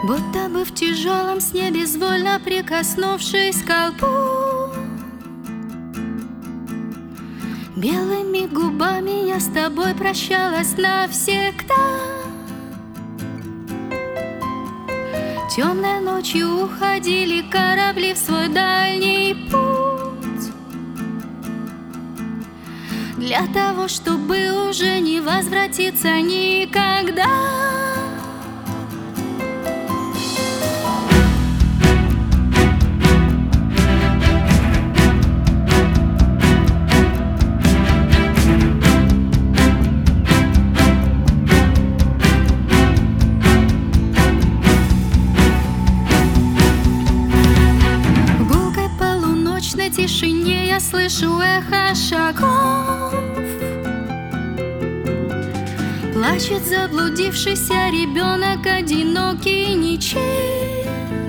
Будто бы в тяжелом сне, безвольно прикоснувшись к колбу, белыми губами я с тобой прощалась навсегда. Темной ночью уходили корабли в свой дальний путь, для того, чтобы уже не возвратиться никогда. В тишине я слышу эхо шагов, плачет заблудившийся ребенок, одинокий, ничей.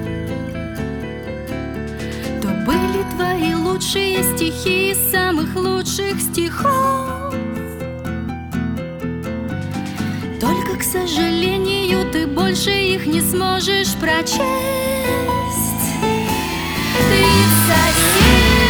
То были твои лучшие стихи из самых лучших стихов. Только, к сожалению, ты больше их не сможешь прочесть. 37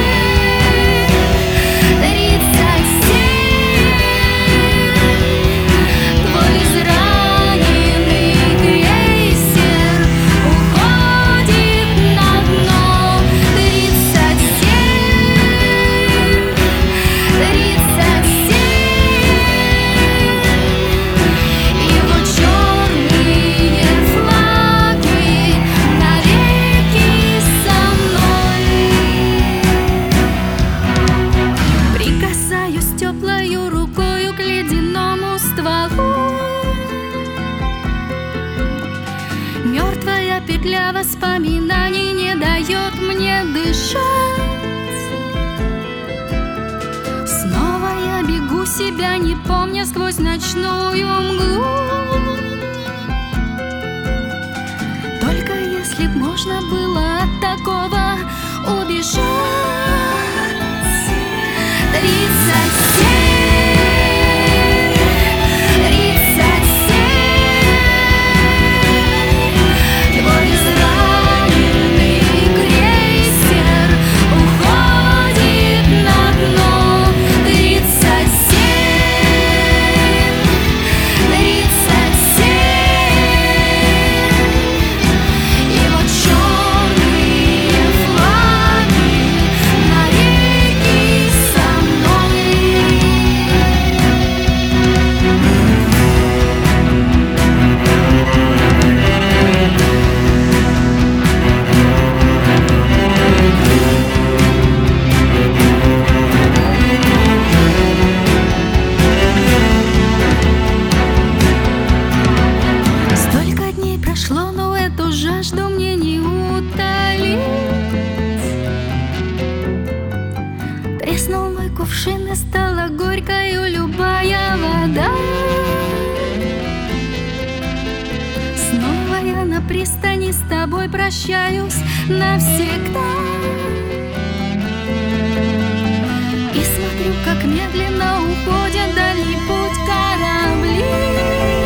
мертвая петля воспоминаний не дает мне дышать. Снова я бегу, себя не помня, сквозь ночную мглу. Только если б можно было от такого убежать. 37 жажду мне не утолить. Треснул мой кувшин и стала горькою любая вода. Снова я на пристани с тобой прощаюсь навсегда. И смотрю, как медленно уходят дальний путь корабли.